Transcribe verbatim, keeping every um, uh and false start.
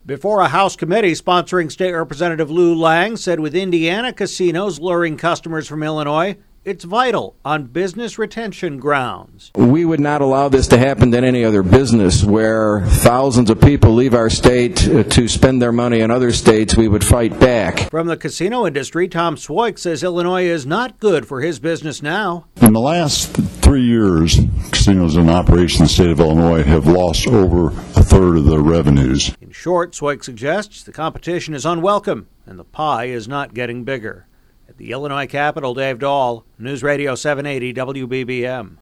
Before a House committee sponsoring State Representative Lou Lang said with Indiana casinos luring customers from Illinois, it's vital on business retention grounds. We would not allow this to happen in any other business where thousands of people leave our state to spend their money in other states. We would fight back. From the casino industry, Tom Swoik says Illinois is not good for his business now. In the last three years, casinos in operation in the state of Illinois have lost over a third of their revenues. In short, Swoik suggests the competition is unwelcome and the pie is not getting bigger. At the Illinois Capitol, Dave Dahl, News Radio seven eighty W B B M.